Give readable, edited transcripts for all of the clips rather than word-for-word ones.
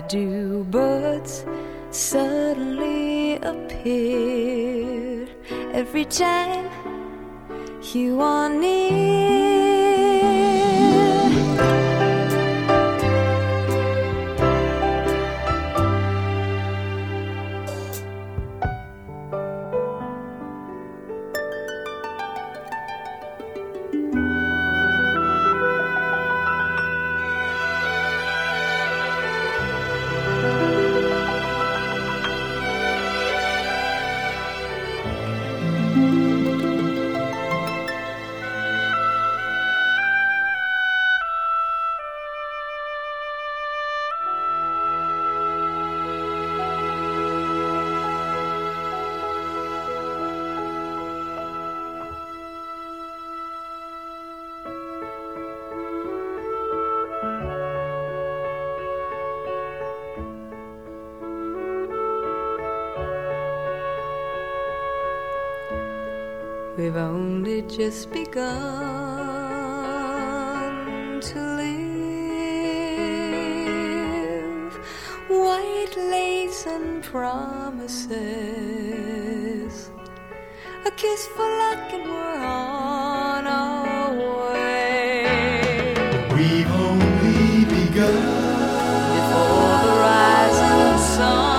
do birds suddenly appear every time you are near. We've only just begun to live. White lace and promises, a kiss for luck and we're on our way. We've only begun. Before the rising sun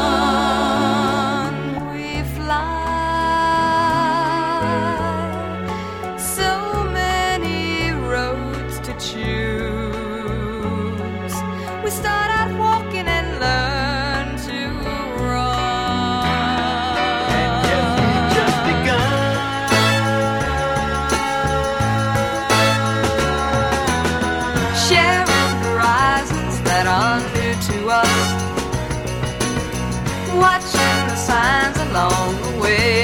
signs along the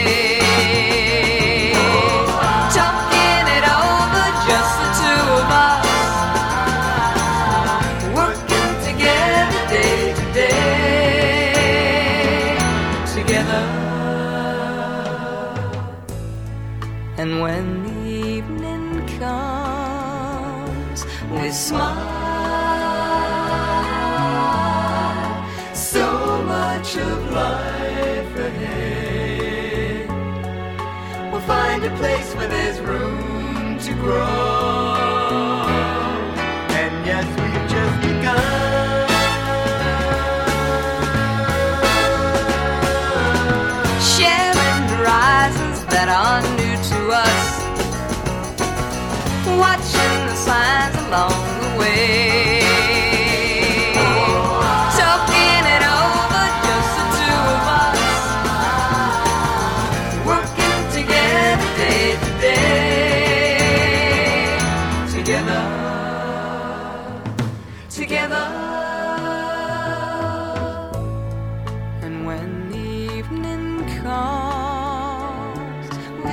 way, talking it over, just the two of us, working together day to day, together. And when the evening comes, we smile, so much of life ahead. We'll find a place where there's room to grow. And yes, we've just begun. Sharing horizons that are new to us, watching the signs along the way. Together. And when the evening comes, we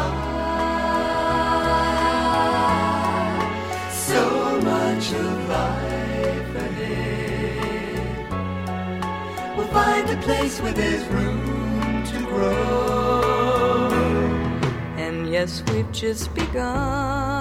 smile, so much of life ahead. We'll find a place where there's room to grow. And yes, we've just begun.